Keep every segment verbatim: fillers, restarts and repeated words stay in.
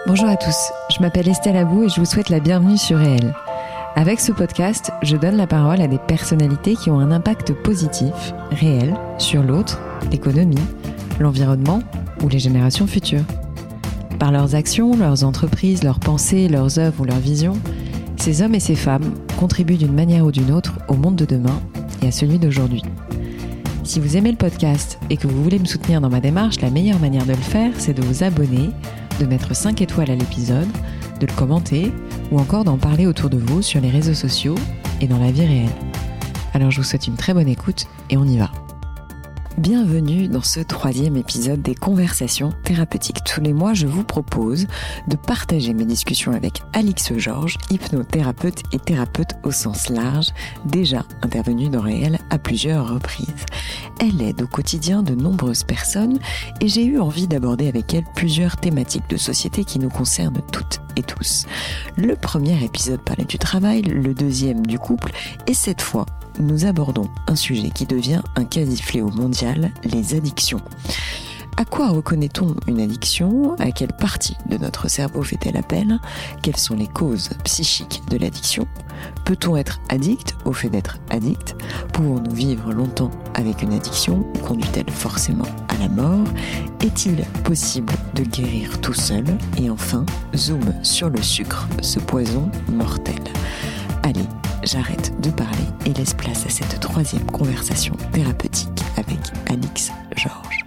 Bonjour à tous, je m'appelle Estelle Abou et je vous souhaite la bienvenue sur Réel. Avec ce podcast, je donne la parole à des personnalités qui ont un impact positif, réel, sur l'autre, l'économie, l'environnement ou les générations futures. Par leurs actions, leurs entreprises, leurs pensées, leurs œuvres ou leurs visions, ces hommes et ces femmes contribuent d'une manière ou d'une autre au monde de demain et à celui d'aujourd'hui. Si vous aimez le podcast et que vous voulez me soutenir dans ma démarche, la meilleure manière de le faire, c'est de vous abonner, de mettre cinq étoiles à l'épisode, de le commenter ou encore d'en parler autour de vous sur les réseaux sociaux et dans la vie réelle. Alors je vous souhaite une très bonne écoute et on y va. Bienvenue dans ce troisième épisode des Conversations thérapeutiques. Tous les mois, je vous propose de partager mes discussions avec Alix Georges, hypnothérapeute et thérapeute au sens large, déjà intervenue dans Réel à plusieurs reprises. Elle aide au quotidien de nombreuses personnes et j'ai eu envie d'aborder avec elle plusieurs thématiques de société qui nous concernent toutes et tous. Le premier épisode parlait du travail, le deuxième du couple et cette fois, nous abordons un sujet qui devient un quasi-fléau mondial, les addictions. À quoi reconnaît-on une addiction ? À quelle partie de notre cerveau fait-elle appel ? Quelles sont les causes psychiques de l'addiction ? Peut-on être addict au fait d'être addict ? Pouvons-nous vivre longtemps avec une addiction ? Conduit-elle forcément à la mort ? Est-il possible de guérir tout seul ? Et enfin, zoom sur le sucre, ce poison mortel. Allez, j'arrête de parler et laisse place à cette troisième conversation thérapeutique avec Alix Georges.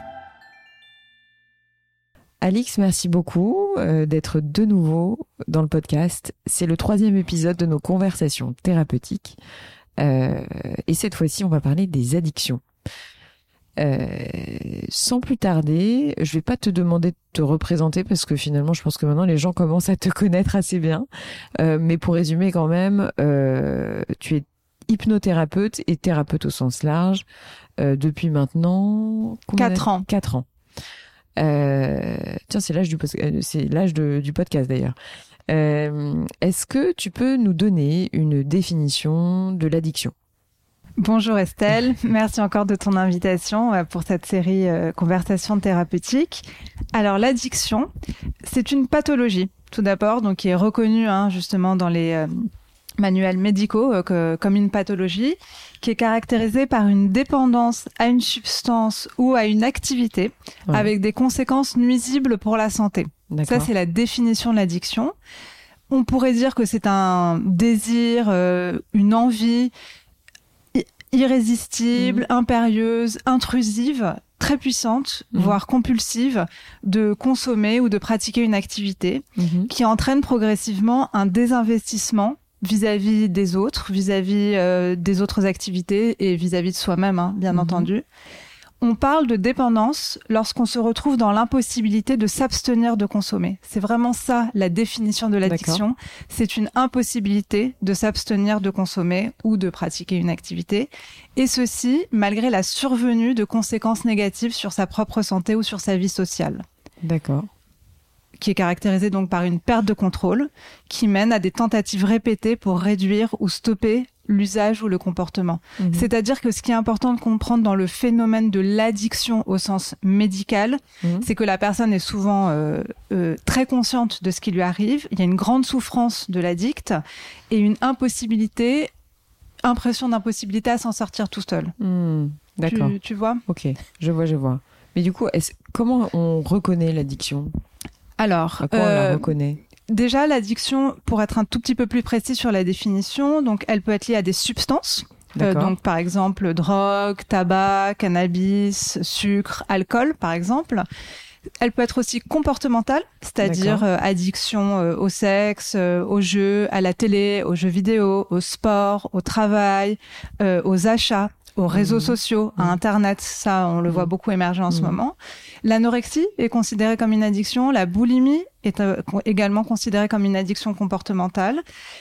Alix, merci beaucoup euh, d'être de nouveau dans le podcast. C'est le troisième épisode de nos conversations thérapeutiques. Euh, et cette fois-ci, on va parler des addictions. Euh, sans plus tarder, je vais pas te demander de te représenter parce que finalement, je pense que maintenant les gens commencent à te connaître assez bien. Euh, mais pour résumer quand même, euh, tu es hypnothérapeute et thérapeute au sens large euh, depuis maintenant quatre ans. Quatre ans. Euh, tiens, c'est l'âge du c'est l'âge de, du podcast d'ailleurs. Euh, est-ce que tu peux nous donner une définition de l'addiction ? Bonjour Estelle, merci encore de ton invitation pour cette série euh, Conversations thérapeutiques. Alors l'addiction, c'est une pathologie tout d'abord, donc qui est reconnue hein, justement dans les euh, manuels médicaux euh, que, comme une pathologie, qui est caractérisée par une dépendance à une substance ou à une activité ouais. avec des conséquences nuisibles pour la santé. D'accord. Ça, c'est la définition de l'addiction. On pourrait dire que c'est un désir, euh, une envie irrésistible, mmh. impérieuse, intrusive, très puissante, mmh. voire compulsive, de consommer ou de pratiquer une activité mmh. qui entraîne progressivement un désinvestissement vis-à-vis des autres, vis-à-vis euh, des autres activités et vis-à-vis de soi-même, hein, bien mmh. entendu. On parle de dépendance lorsqu'on se retrouve dans l'impossibilité de s'abstenir de consommer. C'est vraiment ça, la définition de l'addiction. D'accord. C'est une impossibilité de s'abstenir de consommer ou de pratiquer une activité. Et ceci, malgré la survenue de conséquences négatives sur sa propre santé ou sur sa vie sociale. D'accord. Qui est caractérisée donc par une perte de contrôle qui mène à des tentatives répétées pour réduire ou stopper l'usage ou le comportement. Mmh. C'est-à-dire que ce qui est important de comprendre dans le phénomène de l'addiction au sens médical, mmh. c'est que la personne est souvent euh, euh, très consciente de ce qui lui arrive. Il y a une grande souffrance de l'addict et une impossibilité, impression d'impossibilité à s'en sortir tout seul. Mmh. D'accord. Tu, tu vois ? Ok, je vois, je vois. Mais du coup, est-ce, comment on reconnaît l'addiction ? Alors, à quoi euh, on la reconnaît ? Déjà, l'addiction, pour être un tout petit peu plus précis sur la définition, donc elle peut être liée à des substances. Euh, donc, par exemple, drogue, tabac, cannabis, sucre, alcool, par exemple. Elle peut être aussi comportementale, c'est-à-dire euh, addiction euh, au sexe, euh, aux jeux, à la télé, aux jeux vidéo, au sport, au travail, euh, aux achats, aux réseaux mmh. sociaux, mmh. à Internet. Ça, on le mmh. voit beaucoup émerger en mmh. ce moment. L'anorexie est considérée comme une addiction. La boulimie est euh, également considérée comme une addiction comportementale,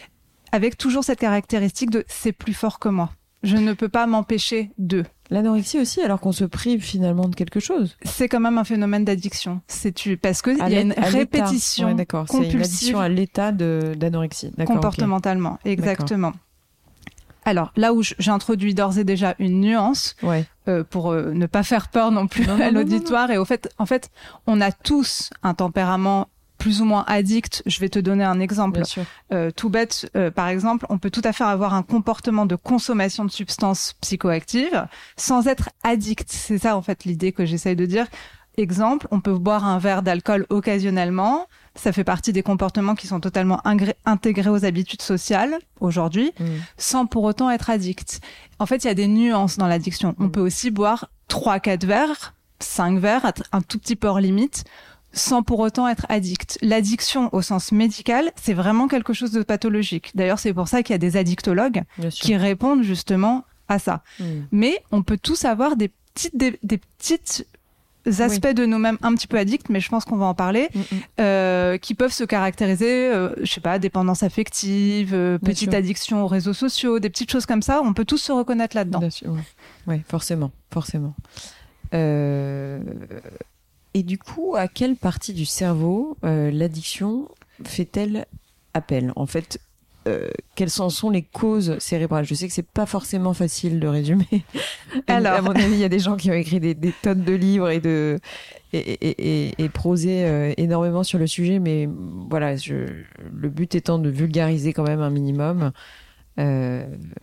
avec toujours cette caractéristique de « c'est plus fort que moi ». Je ne peux pas m'empêcher de. L'anorexie aussi, alors qu'on se prive finalement de quelque chose. C'est quand même un phénomène d'addiction. C'est tu parce que il y a une répétition ouais, d'accord. compulsive. C'est une addiction à l'état de d'anorexie. D'accord, comportementalement, okay. exactement. D'accord. Alors là où j'introduis d'ores et déjà une nuance ouais. euh, pour euh, ne pas faire peur non plus non, à non, l'auditoire non, non. et au fait, en fait, on a tous un tempérament plus ou moins addicts. Je vais te donner un exemple euh, tout bête. Euh, par exemple, on peut tout à fait avoir un comportement de consommation de substances psychoactives sans être addict. C'est ça, en fait, l'idée que j'essaye de dire. Exemple, on peut boire un verre d'alcool occasionnellement. Ça fait partie des comportements qui sont totalement ingré- intégrés aux habitudes sociales aujourd'hui, mmh. sans pour autant être addict. En fait, il y a des nuances dans l'addiction. Mmh. On peut aussi boire trois, quatre verres, cinq verres, un tout petit peu hors limite, sans pour autant être addict. L'addiction au sens médical, c'est vraiment quelque chose de pathologique. D'ailleurs, c'est pour ça qu'il y a des addictologues qui répondent justement à ça. Mmh. Mais on peut tous avoir des petites, des, des petites aspects oui. de nous-mêmes un petit peu addicts, mais je pense qu'on va en parler, mmh. euh, qui peuvent se caractériser, euh, je sais pas, dépendance affective, euh, petite sûr. addiction aux réseaux sociaux, des petites choses comme ça. On peut tous se reconnaître là-dedans. Bien sûr, oui, ouais, forcément, forcément. Euh... Et du coup, à quelle partie du cerveau euh, l'addiction fait-elle appel ? En fait, euh, quelles en sont les causes cérébrales ? Je sais que c'est pas forcément facile de résumer. Alors, à mon avis, il y a des gens qui ont écrit des, des tonnes de livres et de et, et, et, et prosé euh, énormément sur le sujet, mais voilà, je, le but étant de vulgariser quand même un minimum. Euh,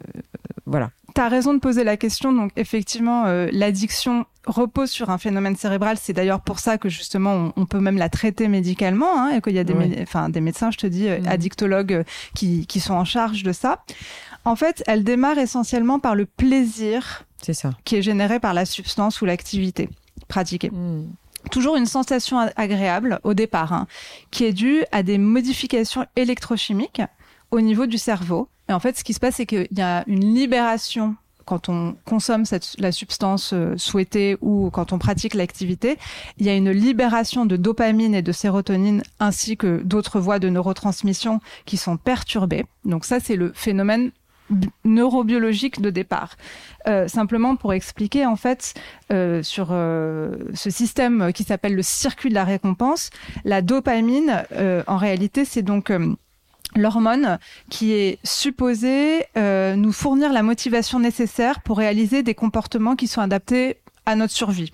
voilà. T'as raison de poser la question. Donc effectivement, euh, l'addiction repose sur un phénomène cérébral. C'est d'ailleurs pour ça que justement on, on peut même la traiter médicalement, hein, et qu'il y a des, ouais. mé- enfin, des médecins, je te dis, mmh. addictologues euh, qui, qui sont en charge de ça. En fait, elle démarre essentiellement par le plaisir C'est ça. qui est généré par la substance ou l'activité pratiquée. Mmh. Toujours une sensation agréable au départ, hein, qui est due à des modifications électrochimiques au niveau du cerveau. Et en fait, ce qui se passe, c'est qu'il y a une libération quand on consomme cette, la substance euh, souhaitée ou quand on pratique l'activité. Il y a une libération de dopamine et de sérotonine ainsi que d'autres voies de neurotransmission qui sont perturbées. Donc ça, c'est le phénomène b- neurobiologique de départ. Euh, simplement pour expliquer, en fait, euh, sur euh, ce système qui s'appelle le circuit de la récompense, la dopamine, euh, en réalité, c'est donc... Euh, l'hormone qui est supposée euh, nous fournir la motivation nécessaire pour réaliser des comportements qui sont adaptés à notre survie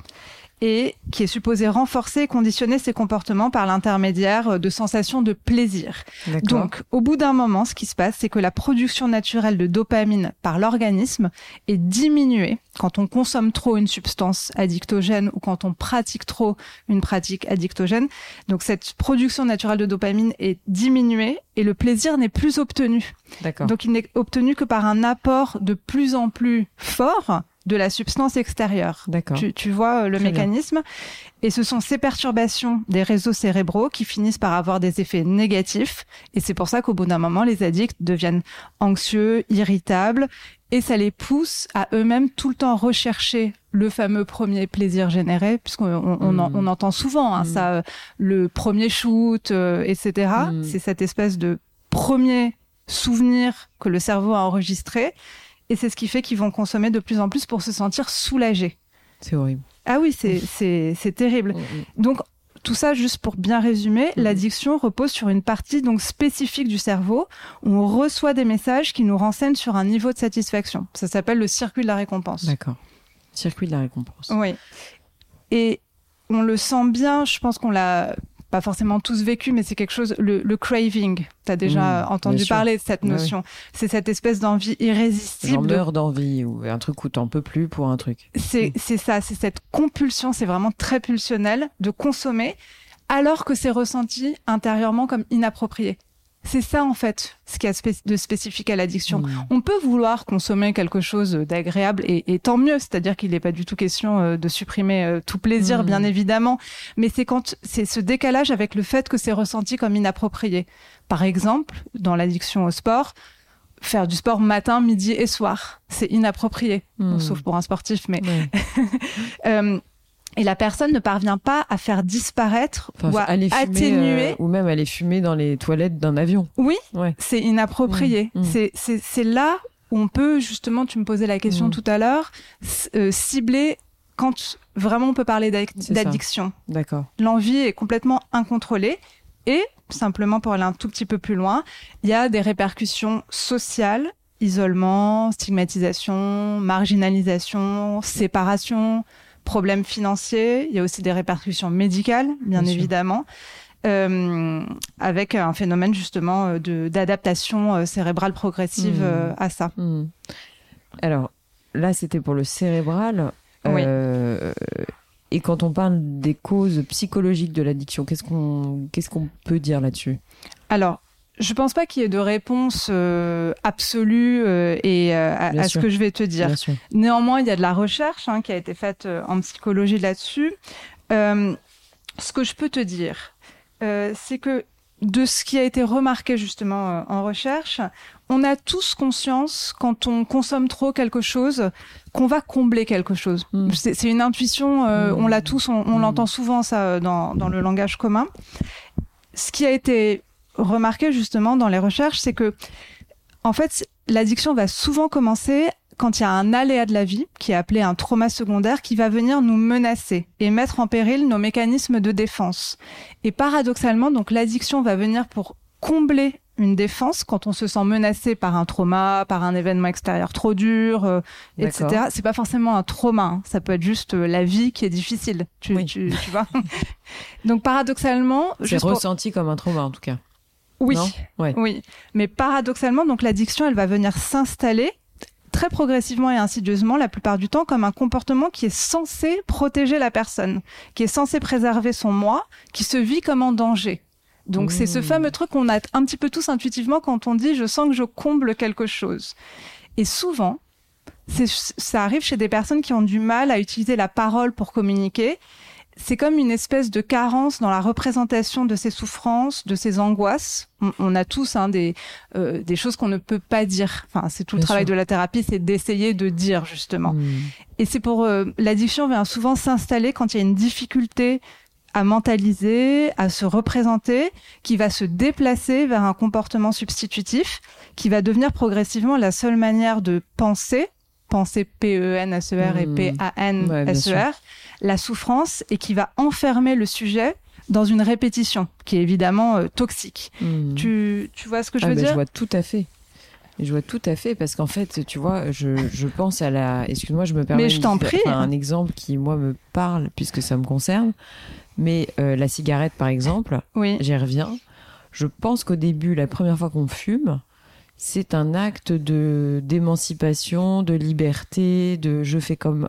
et qui est supposée renforcer et conditionner ces comportements par l'intermédiaire de sensations de plaisir. D'accord. Donc, au bout d'un moment, ce qui se passe, c'est que la production naturelle de dopamine par l'organisme est diminuée quand on consomme trop une substance addictogène ou quand on pratique trop une pratique addictogène. Donc, cette production naturelle de dopamine est diminuée et le plaisir n'est plus obtenu. D'accord. Donc, il n'est obtenu que par un apport de plus en plus fort de la substance extérieure. D'accord. Tu, tu vois le Très mécanisme. Bien. Et ce sont ces perturbations des réseaux cérébraux qui finissent par avoir des effets négatifs. Et c'est pour ça qu'au bout d'un moment, les addicts deviennent anxieux, irritables, et ça les pousse à eux-mêmes tout le temps rechercher le fameux premier plaisir généré, puisqu'on on, on, mmh. en, on entend souvent hein, mmh. ça, le premier shoot, euh, et cetera. Mmh. C'est cette espèce de premier souvenir que le cerveau a enregistré. Et c'est ce qui fait qu'ils vont consommer de plus en plus pour se sentir soulagés. C'est horrible. Ah oui, c'est, c'est, c'est terrible. Mmh. Donc, tout ça, juste pour bien résumer, mmh. l'addiction repose sur une partie donc spécifique du cerveau où on reçoit des messages qui nous renseignent sur un niveau de satisfaction. Ça s'appelle le circuit de la récompense. D'accord. Circuit de la récompense. Oui. Et on le sent bien, je pense qu'on l'a pas forcément tous vécu, mais c'est quelque chose, le, le craving. T'as déjà mmh, entendu parler de cette notion. Ouais, oui. C'est cette espèce d'envie irrésistible. On meurt d'envie ou un truc où t'en peux plus pour un truc. C'est, mmh. c'est ça, c'est cette compulsion, c'est vraiment très pulsionnel de consommer alors que c'est ressenti intérieurement comme inapproprié. C'est ça, en fait, ce qu'il y a de spécifique à l'addiction. Mmh. On peut vouloir consommer quelque chose d'agréable, et, et tant mieux, c'est-à-dire qu'il n'est pas du tout question de supprimer tout plaisir, mmh. bien évidemment, mais c'est quand c'est ce décalage avec le fait que c'est ressenti comme inapproprié. Par exemple, dans l'addiction au sport, faire du sport matin, midi et soir, c'est inapproprié, mmh. bon, sauf pour un sportif, mais... Mmh. euh, Et la personne ne parvient pas à faire disparaître enfin, ou à aller fumer, atténuer. Euh, ou même aller fumer dans les toilettes d'un avion. Oui, ouais. c'est inapproprié. Mmh, mmh. C'est, c'est, c'est là où on peut, justement, tu me posais la question mmh. tout à l'heure, euh, cibler quand vraiment on peut parler d'addic- d'addiction. Ça. D'accord. L'envie est complètement incontrôlée. Et, simplement pour aller un tout petit peu plus loin, il y a des répercussions sociales, isolement, stigmatisation, marginalisation, séparation, problèmes financiers, il y a aussi des répercussions médicales, bien, bien évidemment. euh, avec un phénomène justement de, d'adaptation euh, cérébrale progressive mmh. euh, à ça. Mmh. Alors là, c'était pour le cérébral. Oui. Euh, et quand on parle des causes psychologiques de l'addiction, qu'est-ce qu'on, qu'est-ce qu'on peut dire là-dessus ? Alors, je pense pas qu'il y ait de réponse euh, absolue euh, et euh, à, à ce que je vais te dire. Néanmoins, il y a de la recherche hein, qui a été faite euh, en psychologie là-dessus. Euh, ce que je peux te dire, euh, c'est que de ce qui a été remarqué justement euh, en recherche, on a tous conscience quand on consomme trop quelque chose qu'on va combler quelque chose. Mmh. C'est, c'est une intuition, euh, mmh. on l'a tous, on, on mmh. l'entend souvent ça dans, dans le langage commun. Ce qui a été remarqué justement dans les recherches, c'est que en fait, l'addiction va souvent commencer quand il y a un aléa de la vie, qui est appelé un trauma secondaire, qui va venir nous menacer et mettre en péril nos mécanismes de défense. Et paradoxalement, donc l'addiction va venir pour combler une défense quand on se sent menacé par un trauma, par un événement extérieur trop dur, euh, et cetera. C'est pas forcément un trauma, hein. Ça peut être juste euh, la vie qui est difficile, tu, oui. tu, tu vois. Donc paradoxalement, c'est ressenti pour... comme un trauma en tout cas. Oui, ouais. oui. Mais paradoxalement, donc l'addiction, elle va venir s'installer très progressivement et insidieusement, la plupart du temps, comme un comportement qui est censé protéger la personne, qui est censé préserver son moi, qui se vit comme en danger. Donc, mmh. c'est ce fameux truc qu'on a un petit peu tous intuitivement quand on dit « je sens que je comble quelque chose ». Et souvent, c'est, ça arrive chez des personnes qui ont du mal à utiliser la parole pour communiquer. C'est comme une espèce de carence dans la représentation de ces souffrances, de ces angoisses. On, on a tous hein, des, euh, des choses qu'on ne peut pas dire. Enfin, c'est tout Bien le travail sûr. de la thérapie, c'est d'essayer de dire, justement. Mmh. Et c'est pour... Euh, l'addiction vient souvent s'installer quand il y a une difficulté à mentaliser, à se représenter, qui va se déplacer vers un comportement substitutif, qui va devenir progressivement la seule manière de penser, penser P E N S E R mmh. et P A N S E R, ouais, la souffrance, et qui va enfermer le sujet dans une répétition, qui est évidemment euh, toxique. Mmh. Tu, tu vois ce que je ah veux bah, dire ? Je vois tout à fait. Je vois tout à fait, parce qu'en fait, tu vois, je, je pense à la... Excuse-moi, je me permets Mais je t'en prie. Enfin, un exemple qui, moi, me parle, puisque ça me concerne. Mais euh, la cigarette, par exemple, oui. j'y reviens. Je pense qu'au début, la première fois qu'on fume, c'est un acte de, d'émancipation, de liberté, de je fais comme...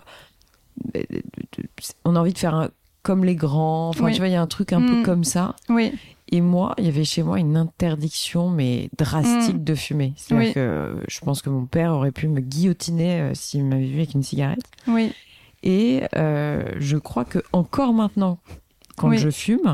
On a envie de faire un, comme les grands. Enfin, oui. tu vois, il y a un truc un mmh. peu comme ça. Oui. Et moi, il y avait chez moi une interdiction, mais drastique mmh. de fumer. C'est-à-dire oui. que je pense que mon père aurait pu me guillotiner euh, s'il m'avait vu avec une cigarette. Oui. Et euh, je crois que encore maintenant, quand oui. je fume,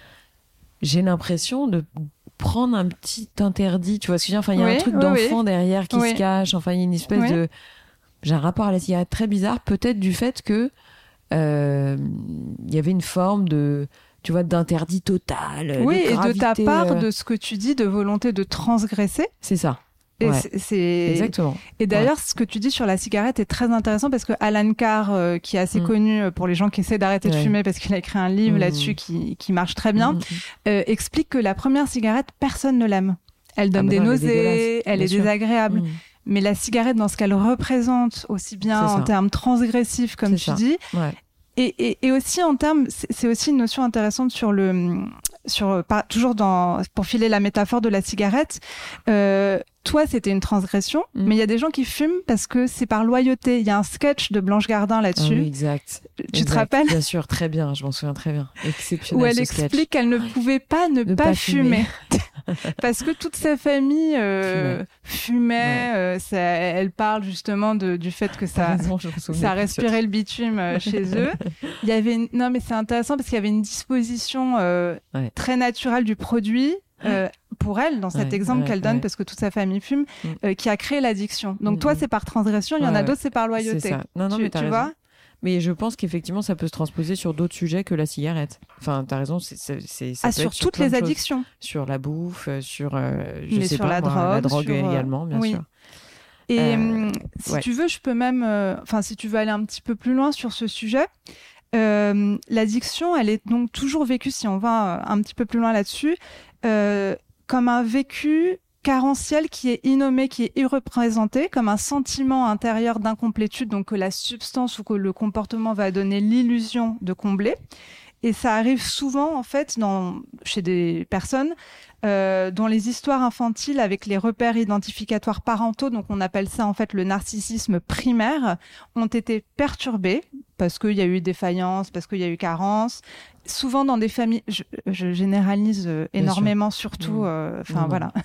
j'ai l'impression de prendre un petit interdit. Tu vois ce que je veux dire ? Enfin, il y a oui, un truc oui, d'enfant oui. derrière qui oui. se cache. Enfin, il y a une espèce oui. de... J'ai un rapport à la cigarette très bizarre, peut-être du fait que euh, y avait une forme de... tu vois, d'interdit total. Oui, de et gravité, de ta part, euh... de ce que tu dis, de volonté de transgresser. C'est ça. Et ouais. c'est, c'est... Exactement. Et d'ailleurs, ouais. ce que tu dis sur la cigarette est très intéressant parce que Alan Carr, euh, qui est assez mmh. connu pour les gens qui essaient d'arrêter ouais. de fumer parce qu'il a écrit un livre mmh. là-dessus qui, qui marche très bien, mmh. euh, explique que la première cigarette, personne ne l'aime. Elle donne ah des non, nausées, elle est, elle est désagréable. Mmh. Mais la cigarette, dans ce qu'elle représente, aussi bien en termes transgressifs, comme c'est tu ça. dis, ouais. Et, et, et aussi en termes, c'est, c'est aussi une notion intéressante sur le, sur pas, toujours dans pour filer la métaphore de la cigarette. Euh, toi, c'était une transgression, mmh. mais il y a des gens qui fument parce que c'est par loyauté. Il y a un sketch de Blanche Gardin là-dessus. Ah oui, exact. Tu exact. te rappelles ? Bien sûr, très bien. Je m'en souviens très bien. Exceptionnel. Où elle ce explique sketch. qu'elle ne pouvait pas ne, ne pas, pas fumer. Parce que toute sa famille euh, fumait. Ouais. Euh, ça, elle parle justement de, du fait que ça, raison, ça respirait le bitume euh, chez eux. Il y avait une... Non, mais c'est intéressant parce qu'il y avait une disposition euh, ouais. très naturelle du produit euh, pour elle, dans cet ouais, exemple ouais, qu'elle donne, ouais. parce que toute sa famille fume, mm. euh, qui a créé l'addiction. Donc mm. toi, c'est par transgression, il y en ouais, a d'autres, c'est par loyauté. C'est ça. Non, non, tu, mais t'as tu raison. vois ? Mais je pense qu'effectivement, ça peut se transposer sur d'autres sujets que la cigarette. Enfin, t'as raison, c'est, c'est, c'est, ça ah, peut sur être toutes sur les addictions. Sur la bouffe, sur, euh, je Mais sais sur pas, la moi, drogue, la drogue sur, également, bien oui. sûr. Et euh, si ouais. tu veux, je peux même, enfin, euh, si tu veux aller un petit peu plus loin sur ce sujet, euh, l'addiction, elle est donc toujours vécue, si on va un petit peu plus loin là-dessus, euh, comme un vécu carentiel qui est innommé, qui est irreprésenté, comme un sentiment intérieur d'incomplétude, donc que la substance ou que le comportement va donner l'illusion de combler. Et ça arrive souvent, en fait, dans, chez des personnes euh, dont les histoires infantiles avec les repères identificatoires parentaux, donc on appelle ça en fait le narcissisme primaire, ont été perturbées parce qu'il y a eu défaillance, parce qu'il y a eu carence. Souvent dans des familles, je, je généralise euh, énormément, surtout, enfin euh, mmh. voilà,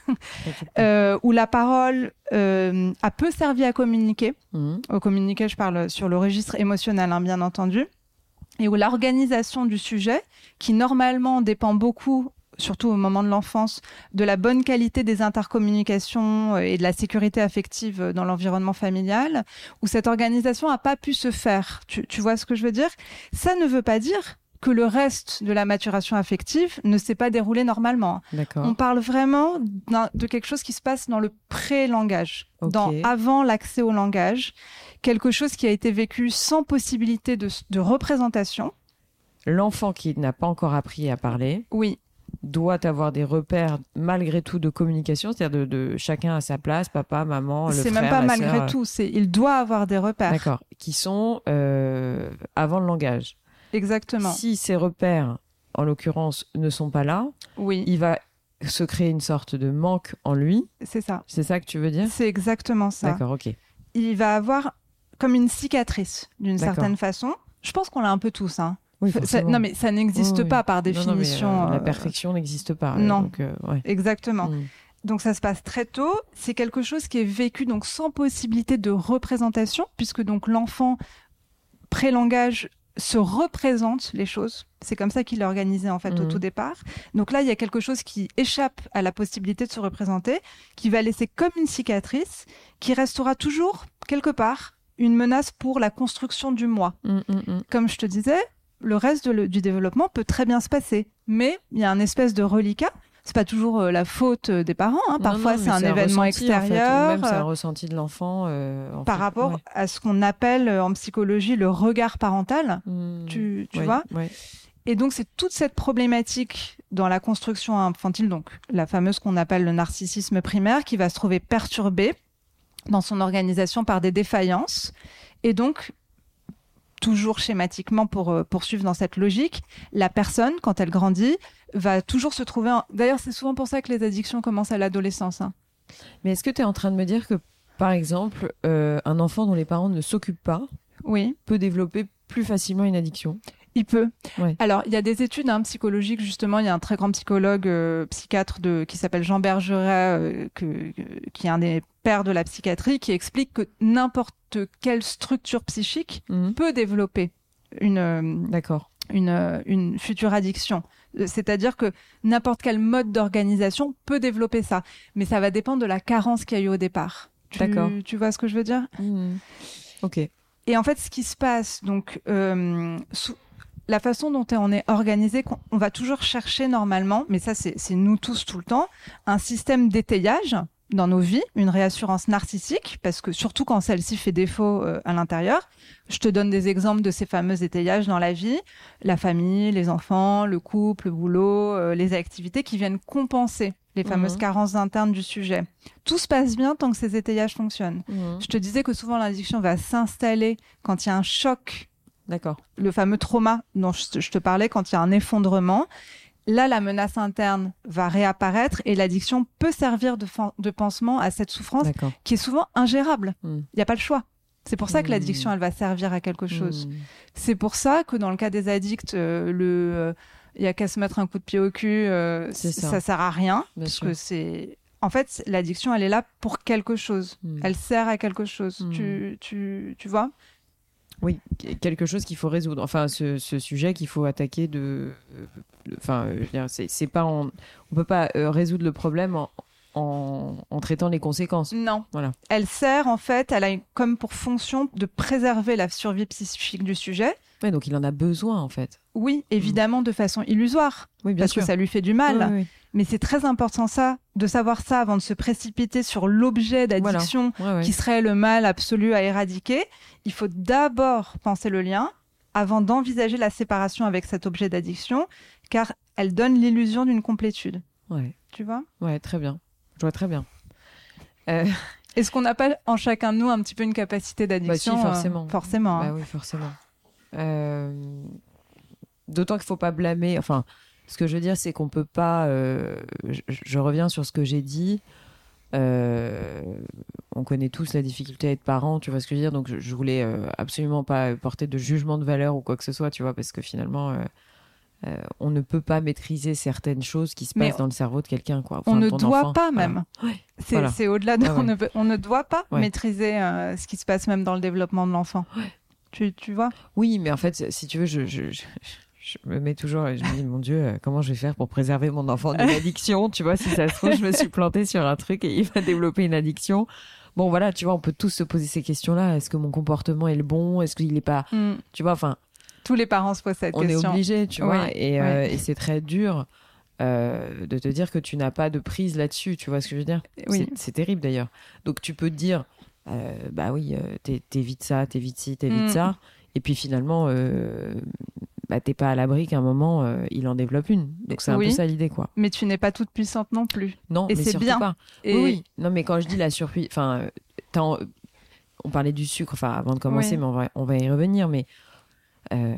euh, où la parole euh, a peu servi à communiquer. Mmh. Au communiquer, je parle sur le registre émotionnel, hein, bien entendu. Et où l'organisation du sujet, qui normalement dépend beaucoup, surtout au moment de l'enfance, de la bonne qualité des intercommunications et de la sécurité affective dans l'environnement familial, où cette organisation n'a pas pu se faire. Tu, tu vois ce que je veux dire ? Ça ne veut pas dire que le reste de la maturation affective ne s'est pas déroulé normalement. D'accord. On parle vraiment de quelque chose qui se passe dans le pré-langage, okay. dans avant l'accès au langage, quelque chose qui a été vécu sans possibilité de, de représentation. L'enfant qui n'a pas encore appris à parler oui. doit avoir des repères malgré tout de communication, c'est-à-dire de, de chacun à sa place, papa, maman, le c'est frère, même pas la malgré sœur. tout, c'est il doit avoir des repères. D'accord, qui sont euh, avant le langage. Exactement. Si ces repères, en l'occurrence, ne sont pas là, oui. il va se créer une sorte de manque en lui. C'est ça. C'est ça que tu veux dire ? C'est exactement ça. D'accord, ok. Il va avoir comme une cicatrice, d'une D'accord. certaine façon. Je pense qu'on l'a un peu tous, hein. Oui, ça, non, mais ça n'existe oui, oui. pas par définition. Non, non, mais, euh, euh... la perfection n'existe pas. Non, donc, euh, ouais. exactement. Mm. Donc ça se passe très tôt. C'est quelque chose qui est vécu donc sans possibilité de représentation, puisque donc l'enfant pré-langage se représente les choses. C'est comme ça qu'il est organisé en fait mmh. au tout départ. Donc là, il y a quelque chose qui échappe à la possibilité de se représenter, qui va laisser comme une cicatrice, qui restera toujours quelque part une menace pour la construction du moi. Mmh, mmh. Comme je te disais, le reste de le, du développement peut très bien se passer, mais il y a un espèce de reliquat. C'est pas toujours euh, la faute des parents. Hein. Parfois, non, non, c'est un c'est événement un extérieur. En fait, ou même c'est un ressenti de l'enfant. Euh, en par fait, rapport ouais. à ce qu'on appelle euh, en psychologie le regard parental. Mmh, tu tu ouais, vois ouais. Et donc, c'est toute cette problématique dans la construction infantile, donc la fameuse qu'on appelle le narcissisme primaire, qui va se trouver perturbée dans son organisation par des défaillances. Et donc, toujours schématiquement pour euh, poursuivre dans cette logique, la personne, quand elle grandit, va toujours se trouver... En... D'ailleurs, c'est souvent pour ça que les addictions commencent à l'adolescence. Hein. Mais est-ce que tu es en train de me dire que, par exemple, euh, un enfant dont les parents ne s'occupent pas oui. peut développer plus facilement une addiction ? Il peut. Ouais. Alors, il y a des études hein, psychologiques, justement. Il y a un très grand psychologue, euh, psychiatre de, qui s'appelle Jean Bergeret, euh, que, que, qui est un des pères de la psychiatrie, qui explique que n'importe quelle structure psychique mmh. peut développer une, euh, D'accord. une, euh, une future addiction. C'est-à-dire que n'importe quel mode d'organisation peut développer ça. Mais ça va dépendre de la carence qu'il y a eu au départ. Tu, D'accord. Tu vois ce que je veux dire ? mmh. Ok. Et en fait, ce qui se passe, donc... Euh, sous, la façon dont on est organisé, on va toujours chercher normalement, mais ça c'est, c'est nous tous tout le temps, un système d'étayage dans nos vies, une réassurance narcissique, parce que surtout quand celle-ci fait défaut euh, à l'intérieur. Je te donne des exemples de ces fameux étayages dans la vie, la famille, les enfants, le couple, le boulot, euh, les activités qui viennent compenser les fameuses mmh. carences internes du sujet. Tout se passe bien tant que ces étayages fonctionnent. Mmh. Je te disais que souvent l'addiction va s'installer quand il y a un choc. D'accord. Le fameux trauma dont je te parlais, quand il y a un effondrement, là, la menace interne va réapparaître et l'addiction peut servir de, fan- de pansement à cette souffrance D'accord. qui est souvent ingérable. Il mmh. n'y a pas le choix. C'est pour ça que mmh. l'addiction, elle va servir à quelque chose. Mmh. C'est pour ça que dans le cas des addicts, euh, le, il euh, y a qu'à se mettre un coup de pied au cul, euh, ça. ça sert à rien. Bien parce sûr. Que c'est... En fait, l'addiction, elle est là pour quelque chose. Mmh. Elle sert à quelque chose. Mmh. Tu, tu, tu vois ? Oui, quelque chose qu'il faut résoudre. Enfin, ce, ce sujet qu'il faut attaquer de... Enfin, euh, je veux dire, c'est, c'est pas en... on peut pas euh, résoudre le problème en, en, en traitant les conséquences. Non. Voilà. Elle sert, en fait, elle a une, comme pour fonction de préserver la survie psychique du sujet. Oui, donc il en a besoin, en fait. Oui, évidemment, mmh. de façon illusoire. Oui, bien parce sûr. que ça lui fait du mal. Oui, oui, oui. Mais c'est très important ça, de savoir ça avant de se précipiter sur l'objet d'addiction voilà. ouais, ouais. qui serait le mal absolu à éradiquer. Il faut d'abord penser le lien avant d'envisager la séparation avec cet objet d'addiction, car elle donne l'illusion d'une complétude. Ouais. Tu vois ? Ouais, très bien. Je vois très bien. Euh... Est-ce qu'on n'a pas en chacun de nous un petit peu une capacité d'addiction ? Bah si, forcément. Euh, forcément. Bah hein. oui, forcément. Euh... d'autant qu'il faut pas blâmer. Enfin, ce que je veux dire, c'est qu'on peut pas. Euh, je, je reviens sur ce que j'ai dit. Euh, on connaît tous la difficulté à être parent, tu vois ce que je veux dire. Donc, je, je voulais euh, absolument pas porter de jugement de valeur ou quoi que ce soit, tu vois, parce que finalement. Euh, Euh, on ne peut pas maîtriser certaines choses qui se passent Mais dans le cerveau de quelqu'un, quoi. Enfin, on ne doit enfant, pas voilà. même. Ouais, c'est, voilà. c'est au-delà de. Ouais, ouais. On, ne, on ne doit pas ouais. maîtriser euh, ce qui se passe même dans le développement de l'enfant. Ouais. Tu, tu vois ? Oui, mais en fait, si tu veux, je, je, je, je me mets toujours et je me dis, mon Dieu, comment je vais faire pour préserver mon enfant d'une addiction ? Tu vois, si ça se trouve, je me suis plantée sur un truc et il va développer une addiction. Bon, voilà, tu vois, on peut tous se poser ces questions-là. Est-ce que mon comportement est le bon ? Est-ce qu'il n'est pas... Mm. Tu vois, enfin... Tous les parents se posent cette on question. On est obligé, tu vois, oui, et, oui. Euh, et c'est très dur euh, de te dire que tu n'as pas de prise là-dessus, tu vois ce que je veux dire ? Oui. C'est, c'est terrible d'ailleurs. Donc tu peux te dire, euh, bah oui, euh, t'é, t'évites ça, t'évites ci, t'évites mm. ça, et puis finalement, euh, bah, t'es pas à l'abri qu'à un moment, euh, il en développe une. Donc c'est un oui. peu ça l'idée, quoi. Mais tu n'es pas toute puissante non plus. Non, et mais c'est surtout bien. pas. Et... Oui, oui. Non, mais quand je dis la surpuissance, enfin, en... on parlait du sucre, enfin, avant de commencer, oui. mais on va, on va y revenir, mais. Euh...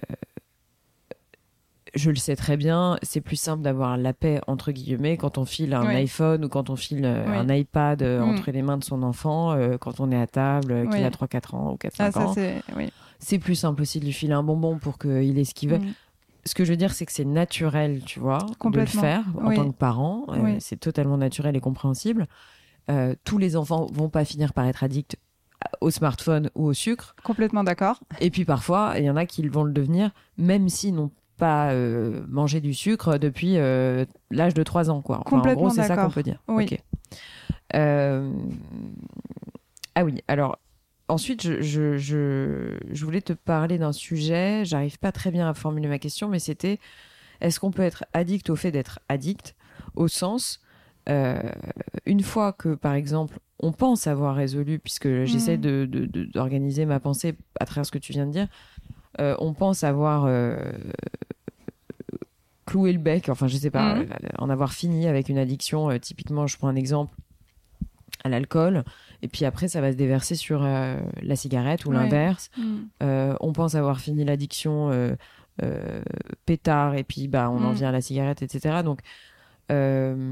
Je le sais très bien, c'est plus simple d'avoir la paix, entre guillemets, quand on file un oui. iPhone ou quand on file euh, oui. un iPad euh, mmh. entre les mains de son enfant, euh, quand on est à table, euh, oui. qu'il a trois quatre ans ou quatre cinq ah, ans. Ça, c'est... Oui. c'est plus simple aussi de lui filer un bonbon pour qu'il ait ce qu'il veut. Mmh. Ce que je veux dire, c'est que c'est naturel, tu vois, de le faire en tant que parent. Euh, c'est totalement naturel et compréhensible. Euh, tous les enfants vont pas finir par être addicts au smartphone ou au sucre. Complètement d'accord. Et puis parfois, il y en a qui vont le devenir, même s'ils n'ont pas euh, mangé du sucre depuis euh, l'âge de trois ans, quoi. Enfin, Complètement en gros, c'est d'accord. ça qu'on peut dire. Oui. Okay. Euh... Ah oui, alors, ensuite, je, je, je, je voulais te parler d'un sujet, j'arrive pas très bien à formuler ma question, mais c'était, est-ce qu'on peut être addict au fait d'être addict, au sens, euh, une fois que, par exemple, on pense avoir résolu, puisque mmh. j'essaie de, de, de, d'organiser ma pensée à travers ce que tu viens de dire, Euh, on pense avoir euh, cloué le bec, enfin je sais pas, mmh. euh, en avoir fini avec une addiction. Euh, typiquement, je prends un exemple à l'alcool, et puis après ça va se déverser sur euh, la cigarette ou ouais. l'inverse. Mmh. Euh, on pense avoir fini l'addiction euh, euh, pétard, et puis bah on mmh. en vient à la cigarette, et cetera. Donc euh,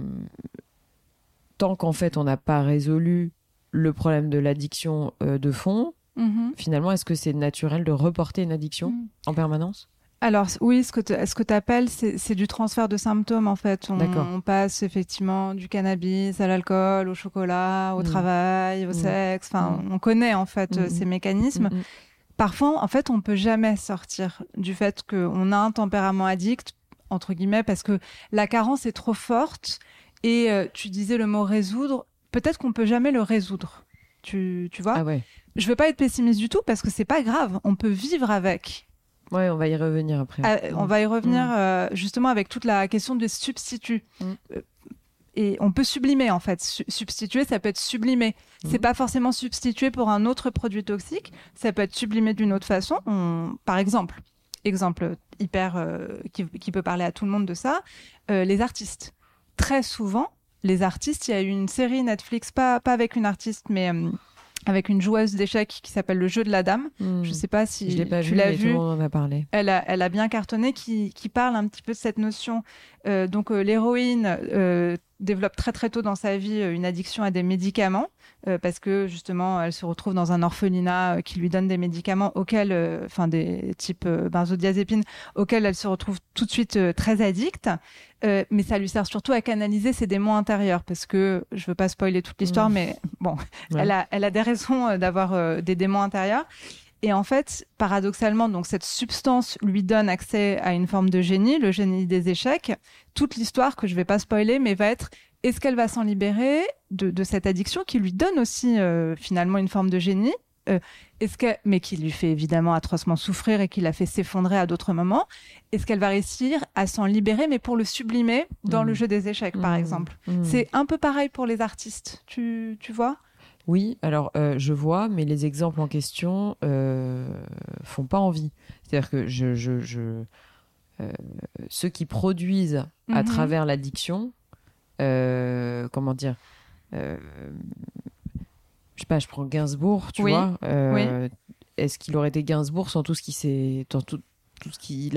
tant qu'en fait on n'a pas résolu le problème de l'addiction euh, de fond. Mmh. Finalement, est-ce que c'est naturel de reporter une addiction mmh. en permanence ? Alors oui, ce que tu appelles, c'est, c'est du transfert de symptômes en fait. On, on passe effectivement du cannabis à l'alcool, au chocolat, au mmh. travail, au mmh. sexe. Enfin, mmh. on connaît en fait mmh. ces mécanismes. Mmh. Parfois, en fait, on peut jamais sortir du fait qu'on a un tempérament addict, entre guillemets, parce que la carence est trop forte. Et euh, tu disais le mot résoudre. Peut-être qu'on peut jamais le résoudre. Tu, tu vois ? Ah ouais. Je veux pas être pessimiste du tout parce que c'est pas grave. On peut vivre avec. Ouais, on va y revenir après. Euh, mmh. On va y revenir mmh. euh, justement avec toute la question des substituts. Mmh. Euh, et on peut sublimer en fait. Su- substituer, ça peut être sublimé. Mmh. C'est pas forcément substituer pour un autre produit toxique. Ça peut être sublimé d'une autre façon. On... Par exemple, exemple hyper euh, qui, qui peut parler à tout le monde de ça. Euh, les artistes. Très souvent, les artistes. Il y a eu une série Netflix, pas pas avec une artiste, mais euh, avec une joueuse d'échecs qui s'appelle Le Jeu de la Dame. Mmh. Je sais pas si je l'ai pas tu vu, l'as mais vu. Tout le monde en a parlé. Elle a, elle a bien cartonné, qui, qui parle un petit peu de cette notion. Euh, donc euh, l'héroïne euh, développe très très tôt dans sa vie euh, une addiction à des médicaments euh, parce que justement elle se retrouve dans un orphelinat euh, qui lui donne des médicaments auxquels, enfin euh, des types euh, benzodiazépines auxquels elle se retrouve tout de suite euh, très addicte. Euh, mais ça lui sert surtout à canaliser ses démons intérieurs parce que je veux pas spoiler toute l'histoire, mmh. mais bon, ouais. elle a elle a des raisons euh, d'avoir euh, des démons intérieurs. Et en fait, paradoxalement, donc cette substance lui donne accès à une forme de génie, le génie des échecs. Toute l'histoire, que je vais pas spoiler, mais va être, est-ce qu'elle va s'en libérer de, de cette addiction qui lui donne aussi euh, finalement une forme de génie, euh, est-ce que, mais qui lui fait évidemment atrocement souffrir et qui la fait s'effondrer à d'autres moments. Est-ce qu'elle va réussir à s'en libérer, mais pour le sublimer dans mmh. le jeu des échecs, mmh. par exemple. Mmh. C'est un peu pareil pour les artistes, tu, tu vois ? Oui, alors euh, je vois, mais les exemples en question euh, font pas envie. C'est-à-dire que je, je, je, euh, ceux qui produisent mm-hmm. à travers l'addiction, euh, comment dire, euh, je sais pas, je prends Gainsbourg, tu oui. vois. Euh, oui. Est-ce qu'il aurait été Gainsbourg sans tout ce qui s'est, tout, tout ce qu'il a pris ?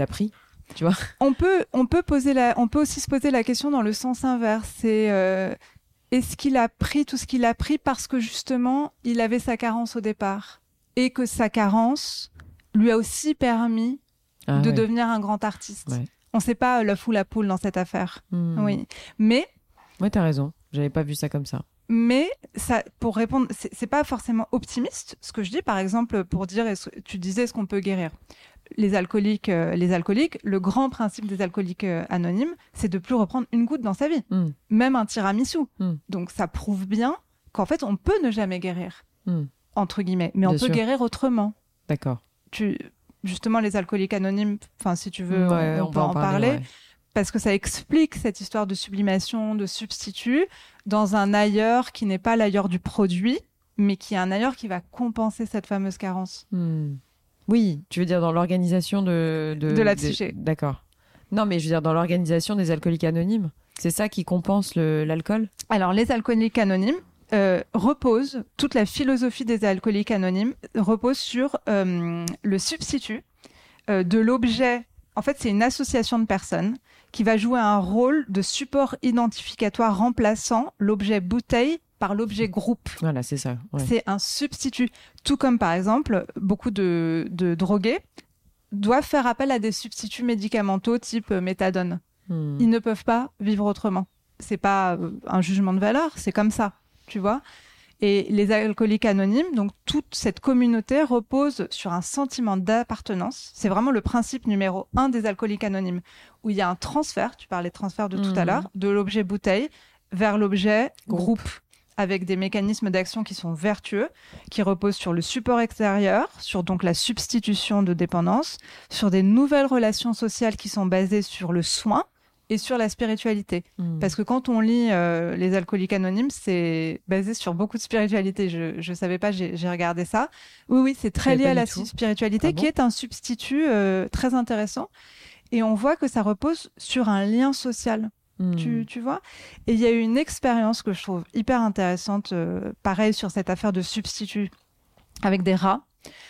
tu vois. On peut, on peut poser la, on peut aussi se poser la question dans le sens inverse. C'est euh, est-ce qu'il a pris tout ce qu'il a pris parce que justement il avait sa carence au départ et que sa carence lui a aussi permis ah, de ouais. devenir un grand artiste. Ouais. On ne sait pas l'œuf ou la poule dans cette affaire. Mmh. Oui, mais. Ouais, t'as raison. J'avais pas vu ça comme ça. Mais ça, pour répondre, c'est, c'est pas forcément optimiste ce que je dis. Par exemple, pour dire, tu disais, est-ce qu'on peut guérir les alcooliques, euh, les alcooliques. Le grand principe des alcooliques euh, anonymes, c'est de plus reprendre une goutte dans sa vie, mm. même un tiramisu. Mm. Donc ça prouve bien qu'en fait, on peut ne jamais guérir, mm. entre guillemets, mais bien on sûr. Peut guérir autrement. D'accord. Tu, justement, les alcooliques anonymes. Enfin, si tu veux, ouais, on, on, on peut en, en parler. parler. Ouais. Parce que ça explique cette histoire de sublimation, de substitut, dans un ailleurs qui n'est pas l'ailleurs du produit, mais qui est un ailleurs qui va compenser cette fameuse carence. Hmm. Oui, tu veux dire dans l'organisation de... De, de la psyché. De... D'accord. Non, mais je veux dire dans l'organisation des alcooliques anonymes. C'est ça qui compense le, l'alcool ? Alors, les alcooliques anonymes euh, reposent, toute la philosophie des alcooliques anonymes repose sur euh, le substitut euh, de l'objet. En fait, c'est une association de personnes qui va jouer un rôle de support identificatoire remplaçant l'objet bouteille par l'objet groupe. Voilà, c'est ça. Ouais. C'est un substitut. Tout comme, par exemple, beaucoup de, de drogués doivent faire appel à des substituts médicamentaux type méthadone. Hmm. Ils ne peuvent pas vivre autrement. C'est pas un jugement de valeur, c'est comme ça, tu vois. Et les alcooliques anonymes, donc toute cette communauté repose sur un sentiment d'appartenance. C'est vraiment le principe numéro un des alcooliques anonymes, où il y a un transfert, tu parlais de transfert de mmh. tout à l'heure, de l'objet bouteille vers l'objet groupe. groupe, avec des mécanismes d'action qui sont vertueux, qui reposent sur le support extérieur, sur donc la substitution de dépendance, sur des nouvelles relations sociales qui sont basées sur le soin, et sur la spiritualité. Mmh. Parce que quand on lit euh, les alcooliques anonymes, c'est basé sur beaucoup de spiritualité. Je je savais pas, j'ai, j'ai regardé ça. Oui, oui, c'est très lié à la tout. spiritualité, ah bon qui est un substitut euh, très intéressant. Et on voit que ça repose sur un lien social. Mmh. Tu, tu vois ? Et il y a eu une expérience que je trouve hyper intéressante, euh, pareil, sur cette affaire de substitut avec des rats.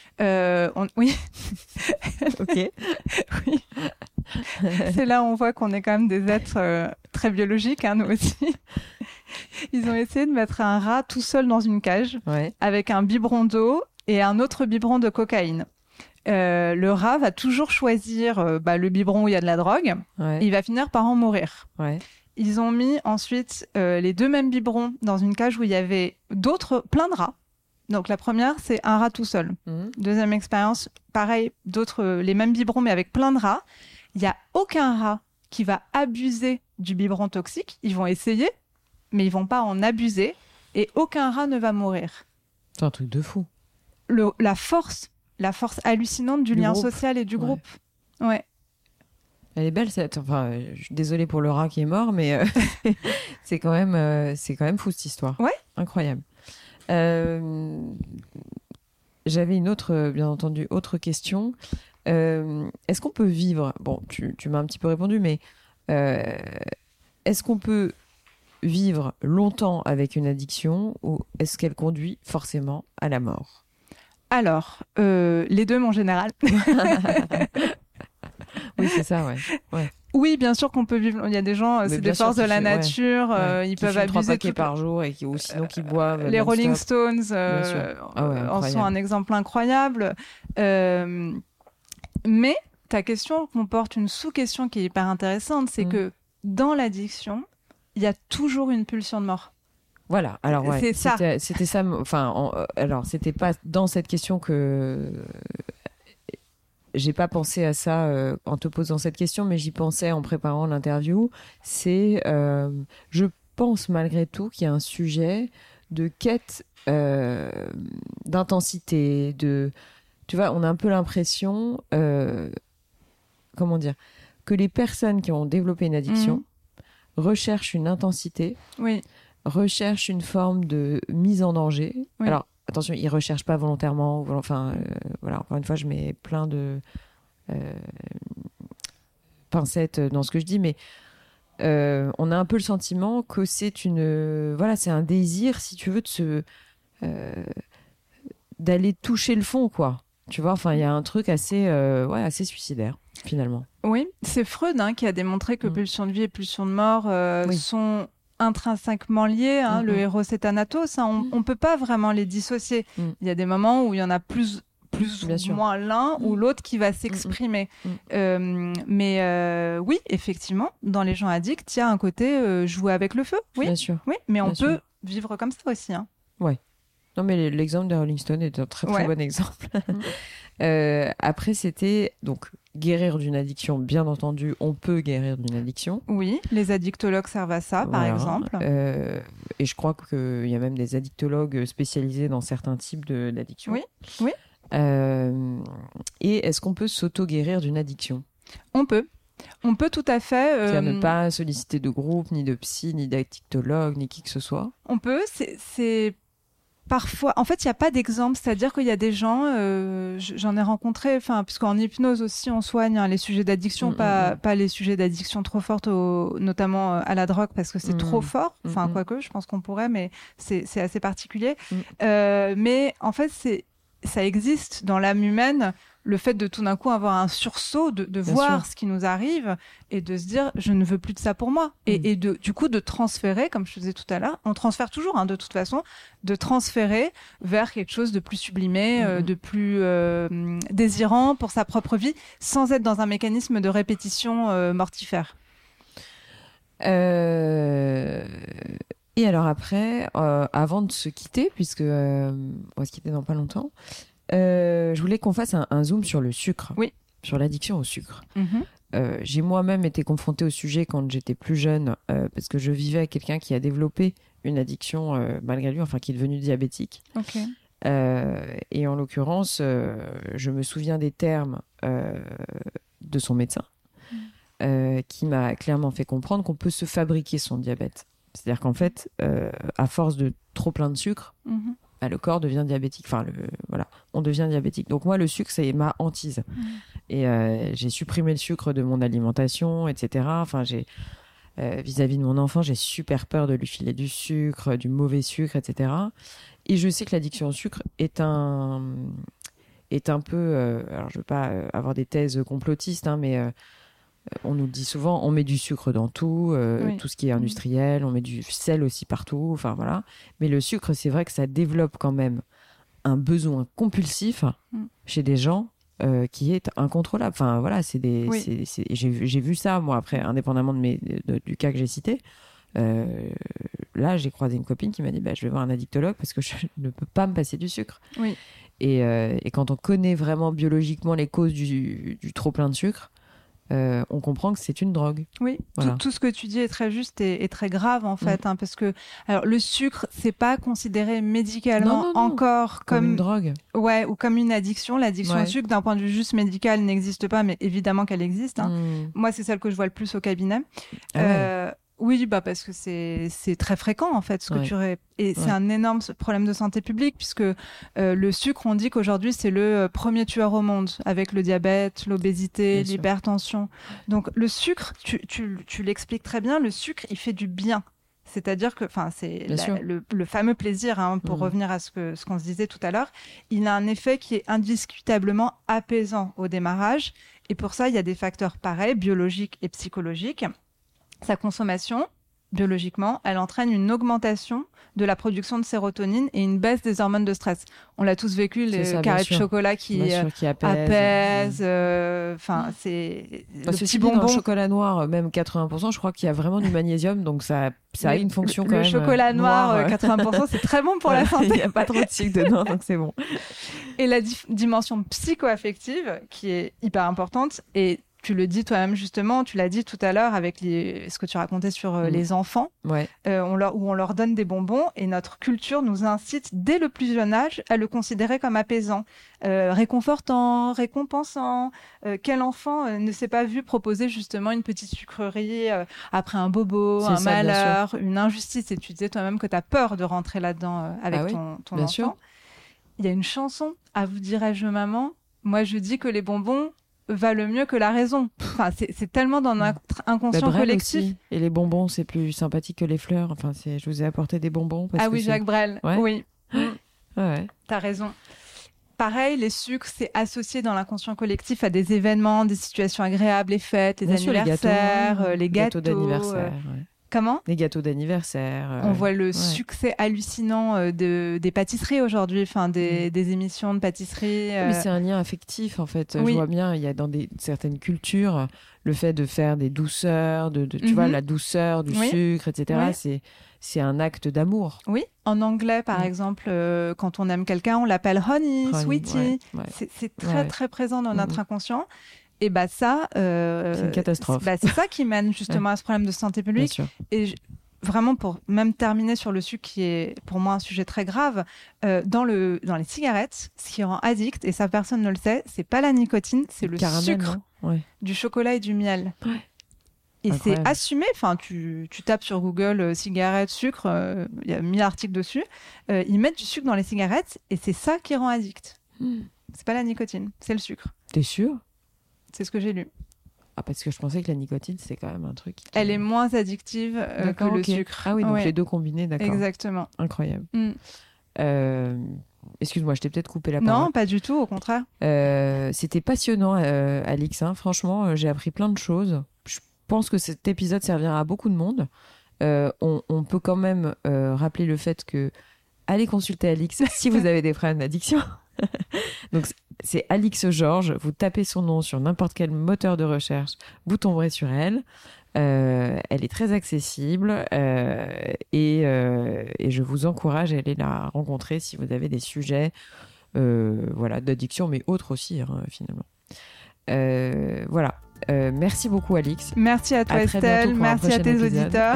Euh, on... Oui. Ok. Oui. C'est là où on voit qu'on est quand même des êtres euh, très biologiques, hein, nous aussi. Ils ont essayé de mettre un rat tout seul dans une cage, ouais. avec un biberon d'eau et un autre biberon de cocaïne. Euh, le rat va toujours choisir euh, bah, le biberon où il y a de la drogue. Ouais. Et il va finir par en mourir. Ouais. Ils ont mis ensuite euh, les deux mêmes biberons dans une cage où il y avait d'autres, plein de rats. Donc la première, c'est un rat tout seul. Mmh. Deuxième expérience, pareil, d'autres, euh, les mêmes biberons mais avec plein de rats. Il n'y a aucun rat qui va abuser du biberon toxique. Ils vont essayer, mais ils vont pas en abuser. Et aucun rat ne va mourir. C'est un truc de fou. Le, la force, la force hallucinante du, du lien groupe. social et du ouais. groupe. Ouais. Elle est belle cette. Enfin, je suis désolée pour le rat qui est mort, mais euh, c'est quand même, euh, c'est quand même fou cette histoire. Ouais. Incroyable. Euh, j'avais une autre, bien entendu, autre question. Euh, est-ce qu'on peut vivre, bon, tu, tu m'as un petit peu répondu, mais euh, est-ce qu'on peut vivre longtemps avec une addiction ou est-ce qu'elle conduit forcément à la mort ? Alors, euh, les deux, mon général. Oui, c'est ça, ouais. ouais. Oui, bien sûr qu'on peut vivre. Il y a des gens, mais c'est des forces de la nature, ouais, euh, ils peuvent abuser. Trois paquets par jour et qui, ou sinon qui boivent. Les Rolling Stones euh, ah ouais, en sont un exemple incroyable. Euh, mais ta question comporte une sous-question qui est hyper intéressante, c'est mmh. que dans l'addiction, il y a toujours une pulsion de mort. Voilà. Alors ouais, c'est ça. C'était, c'était ça. Enfin, en, alors c'était pas dans cette question que j'ai pas pensé à ça euh, en te posant cette question, mais j'y pensais en préparant l'interview. C'est, euh, je pense malgré tout qu'il y a un sujet de quête euh, d'intensité, de, tu vois, on a un peu l'impression, euh, comment dire, que les personnes qui ont développé une addiction mmh. recherchent une intensité, oui. recherchent une forme de mise en danger. Oui. Alors, attention, ils recherchent pas volontairement. Enfin, euh, voilà. Encore une fois, je mets plein de euh, pincettes dans ce que je dis, mais euh, on a un peu le sentiment que c'est une, euh, voilà, c'est un désir, si tu veux, de se, euh, d'aller toucher le fond, quoi. Tu vois. Enfin, il y a un truc assez, euh, ouais, assez suicidaire. finalement. Oui, c'est Freud hein, qui a démontré que mmh. pulsion de vie et pulsion de mort euh, oui. sont intrinsèquement liés. Hein, mmh. Le héros c'est Thanatos. Hein, on, mmh. on peut pas vraiment les dissocier. Mmh. Il y a des moments où il y en a plus plus Bien ou sûr. moins l'un mmh. ou l'autre qui va s'exprimer. Mmh. Euh, mais euh, oui, effectivement, dans les gens addicts, il y a un côté euh, jouer avec le feu. Oui, Bien sûr. Oui, mais on Bien peut sûr. vivre comme ça aussi. Hein. Ouais. Non, mais l'exemple de Rolling Stone est un très très ouais. bon exemple. mmh. euh, après, c'était donc guérir d'une addiction. Bien entendu, on peut guérir d'une addiction. Oui, les addictologues servent à ça, voilà. par exemple. Euh, et je crois qu'il y a même des addictologues spécialisés dans certains types de, d'addictions. Oui, oui. Euh, et est-ce qu'on peut s'auto-guérir d'une addiction ? On peut. On peut tout à fait. Euh... C'est-à-dire ne pas solliciter de groupe, ni de psy, ni d'addictologue, ni qui que ce soit. On peut. C'est, c'est... parfois. En fait, il n'y a pas d'exemple. C'est-à-dire qu'il y a des gens. Euh, j'en ai rencontré. Enfin, puisqu'en hypnose aussi, on soigne hein, les sujets d'addiction, mmh, pas mmh. pas les sujets d'addiction trop fortes, au, notamment à la drogue, parce que c'est mmh. trop fort. Enfin, mmh. quoique, je pense qu'on pourrait, mais c'est c'est assez particulier. Mmh. Euh, mais en fait, c'est ça existe dans l'âme humaine, le fait de tout d'un coup avoir un sursaut, de, de voir sûr. ce qui nous arrive et de se dire je ne veux plus de ça pour moi. Et, mmh. et de, du coup de transférer, comme je te disais tout à l'heure, on transfère toujours hein, de toute façon, de transférer vers quelque chose de plus sublimé, mmh. euh, de plus euh, désirant pour sa propre vie, sans être dans un mécanisme de répétition euh, mortifère. Euh... Et alors après, euh, avant de se quitter, puisque euh, on va se quitter dans pas longtemps, euh, je voulais qu'on fasse un, un zoom sur le sucre, oui. sur l'addiction au sucre. Mm-hmm. Euh, j'ai moi-même été confrontée au sujet quand j'étais plus jeune, euh, parce que je vivais avec quelqu'un qui a développé une addiction euh, malgré lui, enfin qui est devenu diabétique. Okay. Euh, et en l'occurrence, euh, je me souviens des termes euh, de son médecin, mm. euh, qui m'a clairement fait comprendre qu'on peut se fabriquer son diabète. C'est-à-dire qu'en fait, euh, à force de trop plein de sucre, mm-hmm. bah, le corps devient diabétique. Enfin, le, voilà, on devient diabétique. Donc moi, le sucre, c'est ma hantise. Mm. Et euh, j'ai supprimé le sucre de mon alimentation, et cetera. Enfin, j'ai, euh, vis-à-vis de mon enfant, j'ai super peur de lui filer du sucre, du mauvais sucre, et cetera. Et je sais que l'addiction au sucre est un, est un peu... Euh, alors, je veux pas avoir des thèses complotistes, hein, mais... Euh, on nous dit souvent, on met du sucre dans tout, euh, oui. tout ce qui est industriel, on met du sel aussi partout, enfin voilà. Mais le sucre, c'est vrai que ça développe quand même un besoin compulsif mm. chez des gens euh, qui est incontrôlable. Enfin voilà, c'est des, oui. c'est, c'est, j'ai, j'ai vu ça moi après, indépendamment de mes, de, du cas que j'ai cité. Euh, là, j'ai croisé une copine qui m'a dit, bah, je vais voir un addictologue parce que je ne peux pas me passer du sucre. Oui. Et, euh, et quand on connaît vraiment biologiquement les causes du, du trop plein de sucre. Euh, on comprend que c'est une drogue. Oui, voilà. tout, tout ce que tu dis est très juste et, et très grave en fait, mmh. hein, parce que alors le sucre, c'est pas considéré médicalement non, non, non. encore comme, comme une drogue, ouais, ou comme une addiction. L'addiction ouais. au sucre, d'un point de vue juste médical, n'existe pas, mais évidemment qu'elle existe. Hein. Mmh. Moi, c'est celle que je vois le plus au cabinet. Ah ouais. euh, Oui, bah parce que c'est c'est très fréquent en fait ce que ouais. tu ré... et ouais. c'est un énorme problème de santé publique puisque euh, le sucre, on dit qu'aujourd'hui c'est le premier tueur au monde avec le diabète, l'obésité, bien l'hypertension. Sûr. Donc le sucre, tu tu tu l'expliques très bien, le sucre il fait du bien. C'est-à-dire que, enfin, c'est la, le, le fameux plaisir, hein, pour mmh. revenir à ce que ce qu'on se disait tout à l'heure. Il a un effet qui est indiscutablement apaisant au démarrage, et pour ça il y a des facteurs pareils, biologiques et psychologiques. Sa consommation, biologiquement, elle entraîne une augmentation de la production de sérotonine et une baisse des hormones de stress. On l'a tous vécu, les ça, carrés de chocolat qui, euh, sûr, qui apaisent. apaisent euh, enfin, c'est le petit bonbon. Dans le chocolat noir, même quatre-vingts pour cent, je crois qu'il y a vraiment du magnésium, donc ça, ça a une fonction le, quand le même. Le chocolat noir, noir, quatre-vingts pour cent, c'est très bon pour la santé. Il n'y a pas trop de sucre dedans, donc c'est bon. Et la di- dimension psycho-affective, qui est hyper importante, et tu le dis toi-même justement, tu l'as dit tout à l'heure avec les, ce que tu racontais sur euh, mmh. les enfants, ouais. euh, on leur, où on leur donne des bonbons et notre culture nous incite dès le plus jeune âge à le considérer comme apaisant, euh, réconfortant, récompensant. Euh, quel enfant euh, ne s'est pas vu proposer justement une petite sucrerie euh, après un bobo, c'est un ça, malheur, une injustice, et tu disais toi-même que tu as peur de rentrer là-dedans euh, avec ah oui, ton, ton enfant. Sûr. Il y a une chanson, à vous dirais-je maman, moi je dis que les bonbons valent mieux que la raison. Enfin, c'est, c'est tellement dans notre inconscient bah, collectif. Aussi. Et les bonbons, c'est plus sympathique que les fleurs. Enfin, c'est, je vous ai apporté des bonbons. Parce ah que oui, c'est... Jacques Brel. Ouais. Oui. Ouais. T'as raison. pareil, les sucres, c'est associé dans l'inconscient collectif à des événements, des situations agréables, les fêtes, les Bien anniversaires, sûr, les gâteaux, les gâteaux, gâteaux d'anniversaire. Euh... Ouais. Comment ? Les gâteaux d'anniversaire. Euh... On voit le ouais. succès hallucinant euh, de, des pâtisseries aujourd'hui, enfin des, mmh. des émissions de pâtisserie. Euh... Mais c'est un lien affectif en fait. Oui. Je vois bien, il y a dans des, certaines cultures, le fait de faire des douceurs, de, de tu mmh. vois, la douceur du oui. sucre, et cetera. Oui. C'est, c'est un acte d'amour. Oui. En anglais, par mmh. exemple, euh, quand on aime quelqu'un, on l'appelle honey, honey sweetie. Ouais, ouais. C'est, c'est très, ouais. très présent dans mmh. notre inconscient. Et bah ça, euh, c'est une catastrophe. Bah c'est ça qui mène justement ouais. à ce problème de santé publique. Et je, vraiment pour même terminer sur le sucre qui est pour moi un sujet très grave, euh, dans le dans les cigarettes, ce qui rend addict et ça personne ne le sait, c'est pas la nicotine, c'est le, le caramel, sucre, ouais. du chocolat et du miel. Ouais. Et Incroyable. C'est assumé. Enfin, tu tu tapes sur Google euh, cigarettes sucre, il euh, y a mille articles dessus. Euh, ils mettent du sucre dans les cigarettes et c'est ça qui rend addict. Mm. C'est pas la nicotine, c'est le sucre. T'es sûr ? C'est ce que j'ai lu. Ah, parce que je pensais que la nicotine, c'est quand même un truc... Qui... Elle est moins addictive euh, que okay. le sucre. Ah oui, donc ouais. les deux combinés, d'accord. Exactement. Incroyable. Mm. Euh, excuse-moi, je t'ai peut-être coupé la parole. Non, pas du tout, au contraire. Euh, c'était passionnant, euh, Alix. Hein. Franchement, euh, j'ai appris plein de choses. Je pense que cet épisode servira à beaucoup de monde. Euh, on, on peut quand même euh, rappeler le fait que allez consulter Alix si vous avez des problèmes d'addiction. Donc c'est Alix Georges, vous tapez son nom sur n'importe quel moteur de recherche, vous tomberez sur elle. Euh, elle est très accessible euh, et, euh, et je vous encourage à aller la rencontrer si vous avez des sujets euh, voilà, d'addiction, mais autres aussi hein, finalement. Euh, voilà. Euh, merci beaucoup Alix. Merci à toi à Estelle, merci à tes épisode. Auditeurs.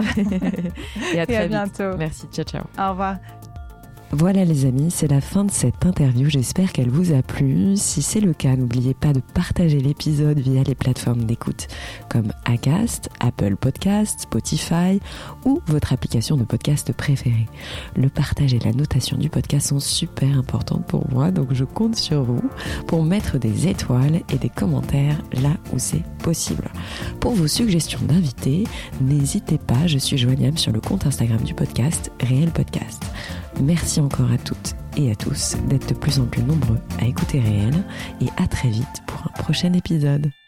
et à très et à vite. bientôt. Merci, ciao ciao. Au revoir. Voilà les amis, c'est la fin de cette interview, j'espère qu'elle vous a plu. Si c'est le cas, n'oubliez pas de partager l'épisode via les plateformes d'écoute comme Acast, Apple Podcasts, Spotify ou votre application de podcast préférée. Le partage et la notation du podcast sont super importantes pour moi, donc je compte sur vous pour mettre des étoiles et des commentaires là où c'est possible. Pour vos suggestions d'invités, n'hésitez pas, je suis joignable sur le compte Instagram du podcast, Réel Podcast. Merci encore à toutes et à tous d'être de plus en plus nombreux à écouter Réel et à très vite pour un prochain épisode.